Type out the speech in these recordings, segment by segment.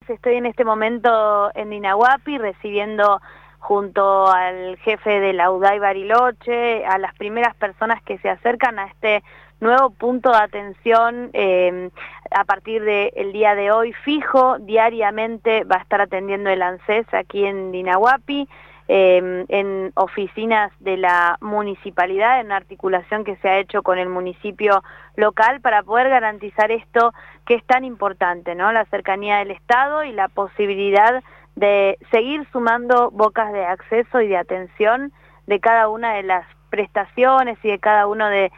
Estoy en este momento en Dinahuapi recibiendo junto al jefe de la UDAI Bariloche a las primeras personas que se acercan a este nuevo punto de atención a partir del día de hoy fijo. Diariamente va a estar atendiendo el ANSES aquí en Dinahuapi, en oficinas de la municipalidad, en una articulación que se ha hecho con el municipio local para poder garantizar esto que es tan importante, ¿no? La cercanía del Estado y la posibilidad de seguir sumando bocas de acceso y de atención de cada una de las prestaciones y de cada uno de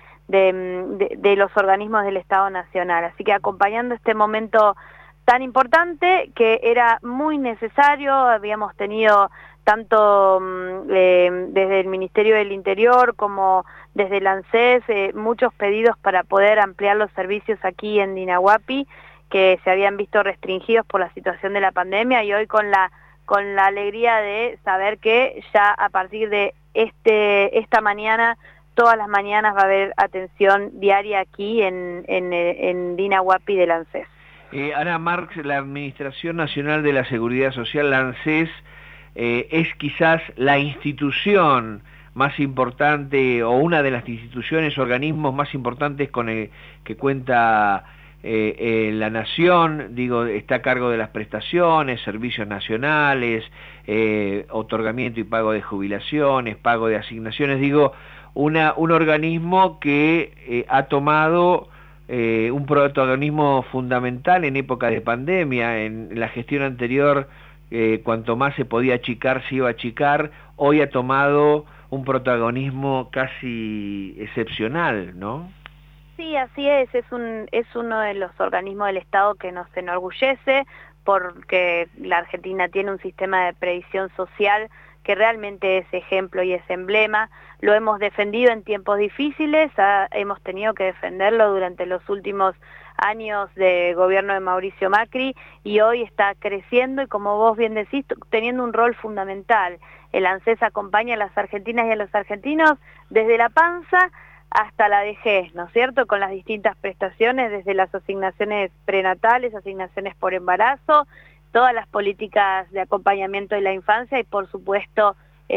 los organismos del Estado Nacional. Así que acompañando este momento tan importante que era muy necesario, habíamos tenido tanto desde el Ministerio del Interior como desde el ANSES muchos pedidos para poder ampliar los servicios aquí en Dinahuapi, que se habían visto restringidos por la situación de la pandemia, y hoy con la alegría de saber que ya a partir de esta mañana, todas las mañanas va a haber atención diaria aquí en Dinahuapi del ANSES. Ana Marx, la Administración Nacional de la Seguridad Social, la ANSES, es quizás la institución más importante o una de las instituciones, organismos más importantes con el que cuenta la Nación, digo, está a cargo de las prestaciones, servicios nacionales, otorgamiento y pago de jubilaciones, pago de asignaciones, digo, un organismo que ha tomado un protagonismo fundamental en época de pandemia. En la gestión anterior, cuanto más se podía achicar, se iba a achicar. Hoy ha tomado un protagonismo casi excepcional, ¿no? Sí, así es uno de los organismos del Estado que nos enorgullece, porque la Argentina tiene un sistema de previsión social que realmente es ejemplo y es emblema. Lo hemos defendido en tiempos difíciles, hemos tenido que defenderlo durante los últimos años de gobierno de Mauricio Macri, y hoy está creciendo y, como vos bien decís, teniendo un rol fundamental. El ANSES acompaña a las argentinas y a los argentinos desde la panza hasta la vejez, ¿no es cierto?, con las distintas prestaciones, desde las asignaciones prenatales, asignaciones por embarazo, todas las políticas de acompañamiento de la infancia y, por supuesto,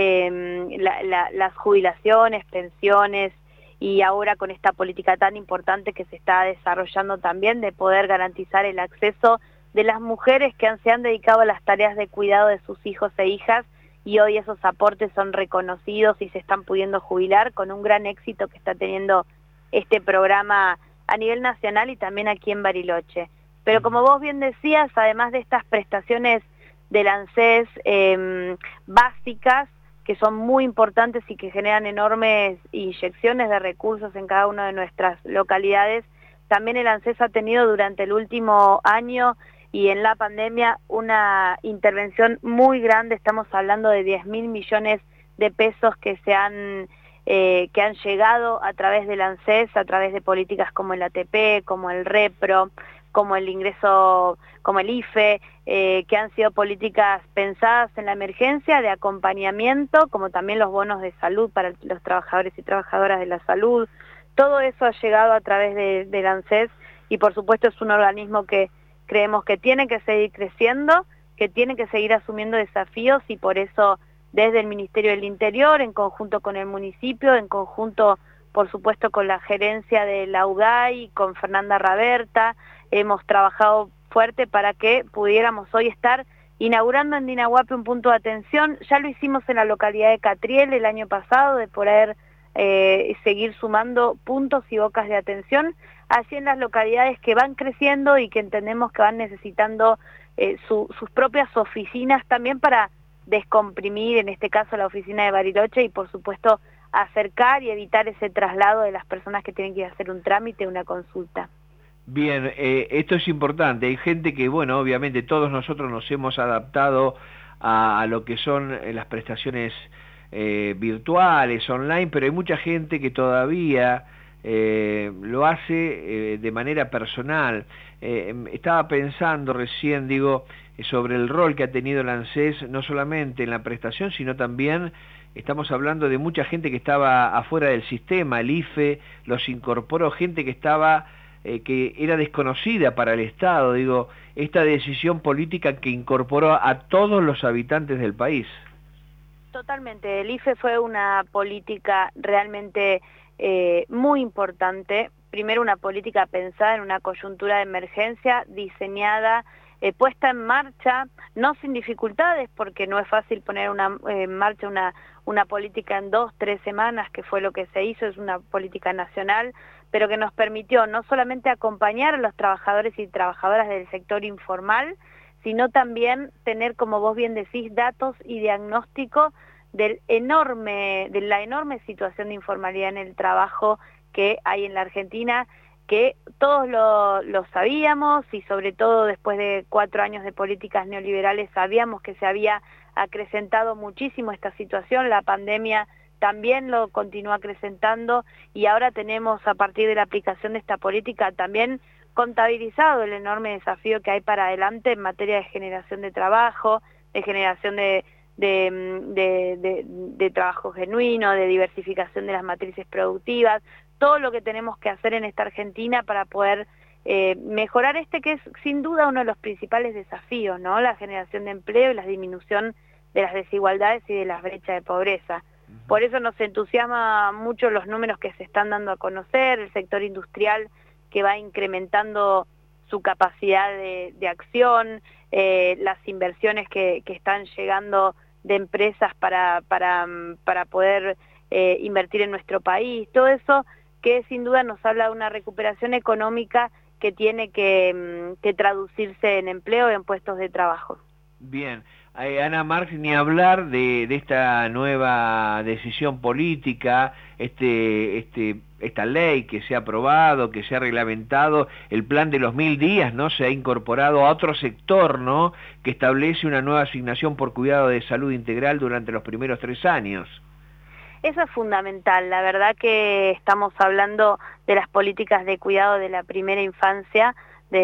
las jubilaciones, pensiones, y ahora con esta política tan importante que se está desarrollando también de poder garantizar el acceso de las mujeres que se han dedicado a las tareas de cuidado de sus hijos e hijas, y hoy esos aportes son reconocidos y se están pudiendo jubilar con un gran éxito que está teniendo este programa a nivel nacional y también aquí en Bariloche. Pero como vos bien decías, además de estas prestaciones del ANSES básicas, que son muy importantes y que generan enormes inyecciones de recursos en cada una de nuestras localidades, también el ANSES ha tenido durante el último año y en la pandemia una intervención muy grande. Estamos hablando de 10.000 millones de pesos que han llegado a través del ANSES, a través de políticas como el ATP, como el REPRO, como el ingreso, como el IFE, que han sido políticas pensadas en la emergencia, de acompañamiento, como también los bonos de salud para los trabajadores y trabajadoras de la salud. Todo eso ha llegado a través del ANSES, y por supuesto es un organismo que creemos que tiene que seguir creciendo, que tiene que seguir asumiendo desafíos, y por eso desde el Ministerio del Interior, en conjunto con el municipio, en conjunto por supuesto con la gerencia de la UDAI, con Fernanda Raberta, hemos trabajado fuerte para que pudiéramos hoy estar inaugurando en Dinahuapi un punto de atención. Ya lo hicimos en la localidad de Catriel el año pasado, de poder seguir sumando puntos y bocas de atención, así en las localidades que van creciendo y que entendemos que van necesitando sus propias oficinas también para descomprimir, en este caso la oficina de Bariloche, y por supuesto acercar y evitar ese traslado de las personas que tienen que ir a hacer un trámite, una consulta. Bien, esto es importante. Hay gente que, bueno, obviamente todos nosotros nos hemos adaptado a lo que son las prestaciones virtuales, online, pero hay mucha gente que todavía lo hace de manera personal. Estaba pensando recién, digo, sobre el rol que ha tenido el ANSES, no solamente en la prestación, sino también estamos hablando de mucha gente que estaba afuera del sistema. El IFE los incorporó, gente que estaba que era desconocida para el Estado, digo, esta decisión política que incorporó a todos los habitantes del país. Totalmente, el IFE fue una política realmente muy importante, primero una política pensada en una coyuntura de emergencia, diseñada, puesta en marcha, no sin dificultades, porque no es fácil poner en marcha una política en 2-3 semanas, que fue lo que se hizo, es una política nacional, pero que nos permitió no solamente acompañar a los trabajadores y trabajadoras del sector informal, sino también tener, como vos bien decís, datos y diagnóstico de la enorme situación de informalidad en el trabajo que hay en la Argentina, que todos lo sabíamos, y sobre todo después de 4 años de políticas neoliberales sabíamos que se había acrecentado muchísimo esta situación. La pandemia también lo continuó acrecentando, y ahora tenemos, a partir de la aplicación de esta política, también contabilizado el enorme desafío que hay para adelante en materia de generación de trabajo, de generación de trabajo genuino, de diversificación de las matrices productivas, todo lo que tenemos que hacer en esta Argentina para poder mejorar que es sin duda uno de los principales desafíos, ¿no? La generación de empleo y la disminución de las desigualdades y de las brechas de pobreza. Por eso nos entusiasma mucho los números que se están dando a conocer, el sector industrial que va incrementando su capacidad de acción, las inversiones que están llegando de empresas para poder invertir en nuestro país, todo eso que sin duda nos habla de una recuperación económica que tiene que traducirse en empleo y en puestos de trabajo. Bien, Ana Marx, ni hablar de esta nueva decisión política, esta ley que se ha aprobado, que se ha reglamentado, el plan de los 1000 días, ¿no? Se ha incorporado a otro sector, ¿no? Que establece una nueva asignación por cuidado de salud integral durante los primeros 3 años. Eso es fundamental, la verdad que estamos hablando de las políticas de cuidado de la primera infancia,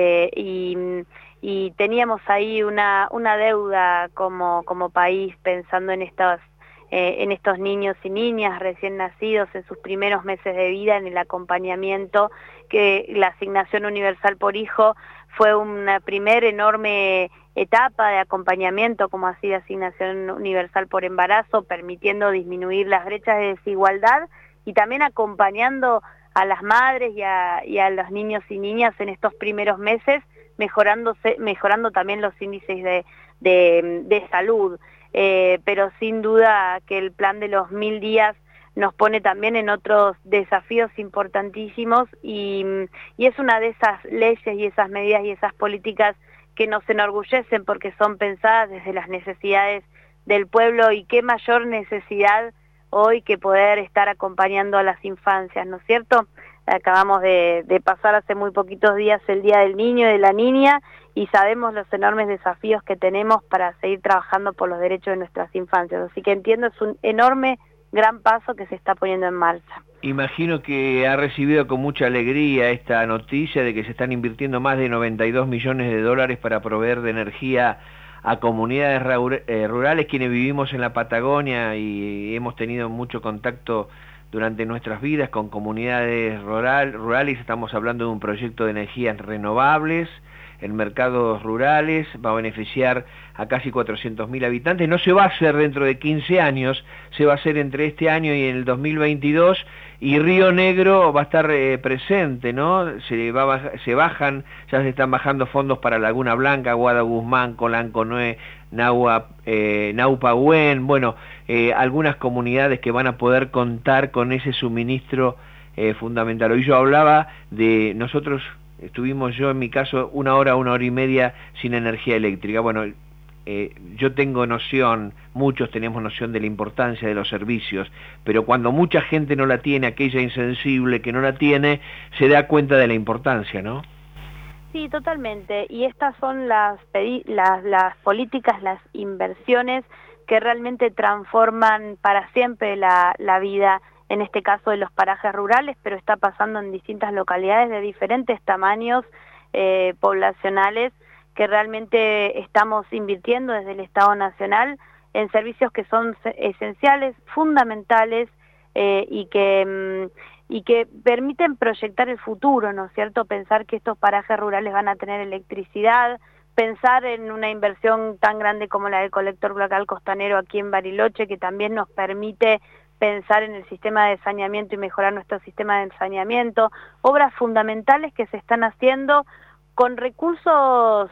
y teníamos ahí una deuda como país, pensando en estos niños y niñas recién nacidos en sus primeros meses de vida, en el acompañamiento, que la asignación universal por hijo fue una primera enorme etapa de acompañamiento, como así de asignación universal por embarazo, permitiendo disminuir las brechas de desigualdad y también acompañando a las madres y a los niños y niñas en estos primeros meses, mejorando también los índices de salud. Pero sin duda que el plan de los 1000 días nos pone también en otros desafíos importantísimos, y es una de esas leyes y esas medidas y esas políticas que nos enorgullecen porque son pensadas desde las necesidades del pueblo, y qué mayor necesidad hoy que poder estar acompañando a las infancias, ¿no es cierto? Acabamos de pasar hace muy poquitos días el Día del Niño y de la Niña, y sabemos los enormes desafíos que tenemos para seguir trabajando por los derechos de nuestras infancias. Así que entiendo, es un enorme, gran paso que se está poniendo en marcha. Imagino que ha recibido con mucha alegría esta noticia de que se están invirtiendo más de 92 millones de dólares para proveer de energía a comunidades rurales, quienes vivimos en la Patagonia y hemos tenido mucho contacto durante nuestras vidas con comunidades rurales. Estamos hablando de un proyecto de energías renovables en mercados rurales, va a beneficiar a casi 400.000 habitantes. No se va a hacer dentro de 15 años, se va a hacer entre este año y el 2022, y Río Negro va a estar presente, ¿no? Ya se están bajando fondos para Laguna Blanca, Guada Guzmán, Colanconué, Naupagüén, bueno, algunas comunidades que van a poder contar con ese suministro fundamental. Hoy yo hablaba de nosotros. Estuvimos, yo en mi caso, 1 hora y media sin energía eléctrica. Bueno, yo tengo noción, muchos tenemos noción de la importancia de los servicios, pero cuando mucha gente no la tiene, aquella insensible que no la tiene, se da cuenta de la importancia, ¿no? Sí, totalmente. Y estas son las políticas, las inversiones que realmente transforman para siempre la vida, en este caso de los parajes rurales, pero está pasando en distintas localidades de diferentes tamaños poblacionales, que realmente estamos invirtiendo desde el Estado Nacional en servicios que son esenciales, fundamentales, y que y que permiten proyectar el futuro, ¿no es cierto? Pensar que estos parajes rurales van a tener electricidad, pensar en una inversión tan grande como la del colector cloacal costanero aquí en Bariloche, que también nos permite pensar en el sistema de saneamiento y mejorar nuestro sistema de saneamiento, obras fundamentales que se están haciendo con recursos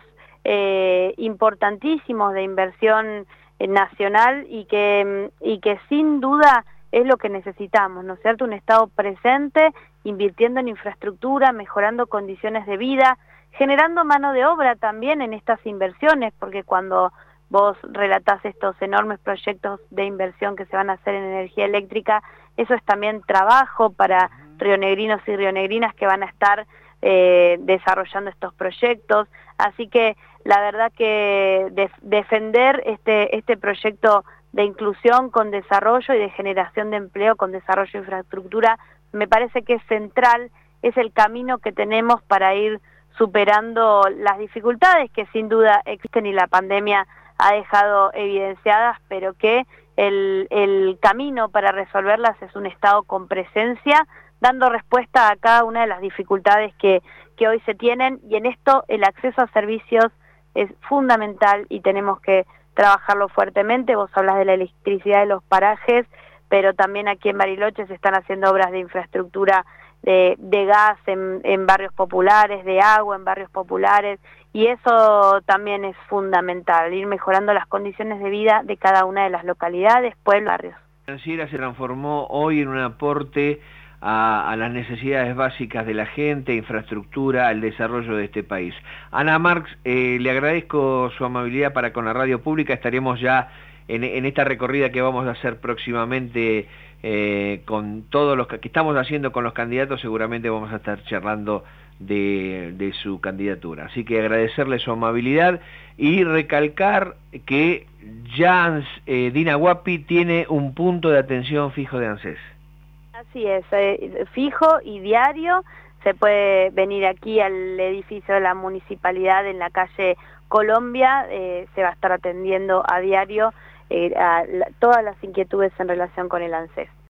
importantísimos de inversión nacional y que sin duda es lo que necesitamos, ¿no es cierto? Un Estado presente, invirtiendo en infraestructura, mejorando condiciones de vida, generando mano de obra también en estas inversiones, porque cuando vos relatás estos enormes proyectos de inversión que se van a hacer en energía eléctrica, eso es también trabajo para rionegrinos y rionegrinas que van a estar desarrollando estos proyectos. Así que la verdad que defender este proyecto de inclusión con desarrollo y de generación de empleo con desarrollo de infraestructura me parece que es central, es el camino que tenemos para ir superando las dificultades que sin duda existen y la pandemia ha dejado evidenciadas, pero que el camino para resolverlas es un Estado con presencia, dando respuesta a cada una de las dificultades que hoy se tienen, y en esto el acceso a servicios es fundamental y tenemos que trabajarlo fuertemente. Vos hablas de la electricidad de los parajes, pero también aquí en Bariloche se están haciendo obras de infraestructura de gas en barrios populares, de agua en barrios populares, y eso también es fundamental, ir mejorando las condiciones de vida de cada una de las localidades, pueblos, barrios. La financiera se transformó hoy en un aporte a las necesidades básicas de la gente, infraestructura, al desarrollo de este país. Ana Marx, le agradezco su amabilidad para con la radio pública. Estaremos ya en esta recorrida que vamos a hacer próximamente con todos los que estamos haciendo con los candidatos. Seguramente vamos a estar charlando de su candidatura. Así que agradecerle su amabilidad y recalcar que ya Dina Huapi tiene un punto de atención fijo de ANSES. Así es, fijo y diario. Se puede venir aquí al edificio de la municipalidad en la calle Colombia, se va a estar atendiendo a diario todas las inquietudes en relación con el ANSES.